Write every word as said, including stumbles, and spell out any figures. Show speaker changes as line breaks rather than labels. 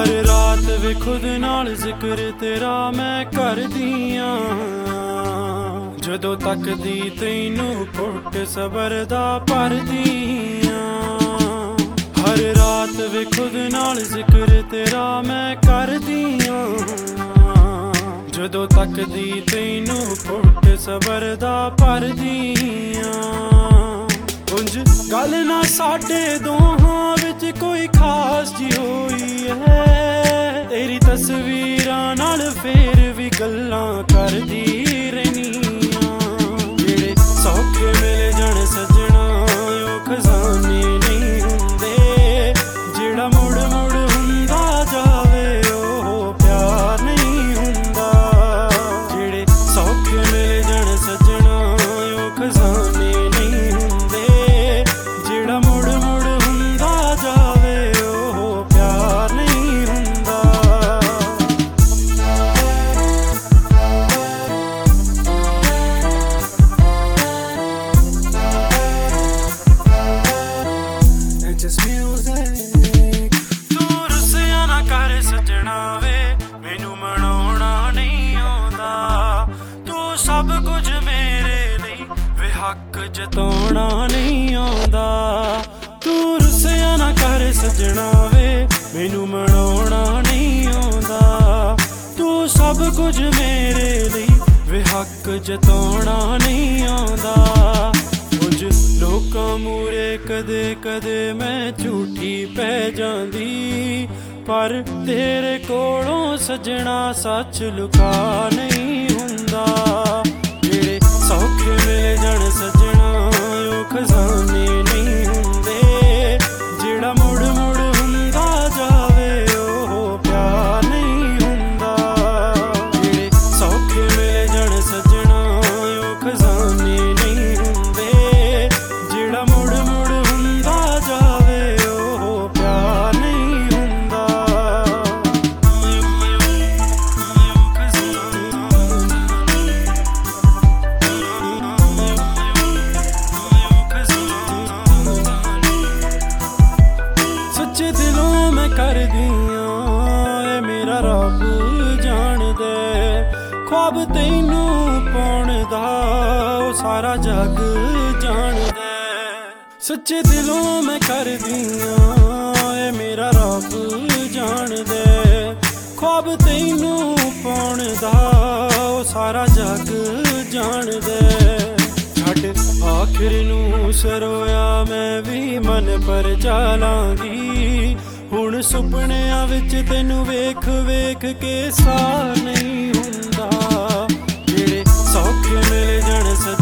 हर रात वे खुद नाल जिक्र तेरा मैं करदी आं, जदों तकदी तैनू घुट सबर दा भरदी आं। हर रात वे खुद नाल जिक्र तेरा मैं करदी आं, जदों तकदी तैनू घुट सबर दा भरदी आं। उंज गल ना साडे दोहां विच कोई खास जी होई है, तेरी तस्वीरां नाल फेर भी गल्लां करदी रहनी आं। जेड़े सौखे मिल जाण सजना ओ खजाने नहीं हुंदे, जेड़ा मुड़ मुड़ हुंदा जावे ओ प्यार नहीं हुंदा। जेड़े सौखे मिल जाण सजना ओ खजाने नहीं हुंदे, जेड़ा मुड़ मुड़ हुंदा जावे ओ प्यार नहीं हुंदा। It's just music। तू रुसिया ना कर सजना वे, मैनू मनाउणा नहीं आउंदा। तू सब कुछ मेरे लई वे हक जताउणा नहीं आउंदा। तू रुसिया ना कर सजना वे, मैनू मनाउणा नहीं आउंदा। तू सब कुछ मेरे लई वे हक जताउणा नहीं आउंदा। कुछ लोकां मूरे कदे कदे मैं झूठी पै जांदी, पर तेरे कोलों सजना सच लुका नहीं हुंदा। जेड़े सौखे मिल जाण सजना ओ खजाने नहीं हुंदे, जेड़ा मुड़ मुड़ हुंदा जावे ओ प्यार नहीं हुंदा। जेड़े सौखे मिल जाण सजना ओ खजाने नहीं हुंदे, जेड़ा मुड़ मुड़ हुंदा जावे ओ प्यार नहीं हुंदा। सच्चे दिलों मैं कर दियां ए मेरा रब जान दे, ख्वाब तैनू पाउण दा ओ सारा जग जान दे। सच्चे दिलों मैं कर दियां ए मेरा रब जान दे, ख्वाब तैनू पाउण दा ओ सारा जग जान दे। छड्ड आखिर नूं सरोया मैं भी मन पर चालांगी, हुण सुपनियां विच तैनू वेख वेख के साह नहीं हुंदा। जेड़े सौखे मिल जाण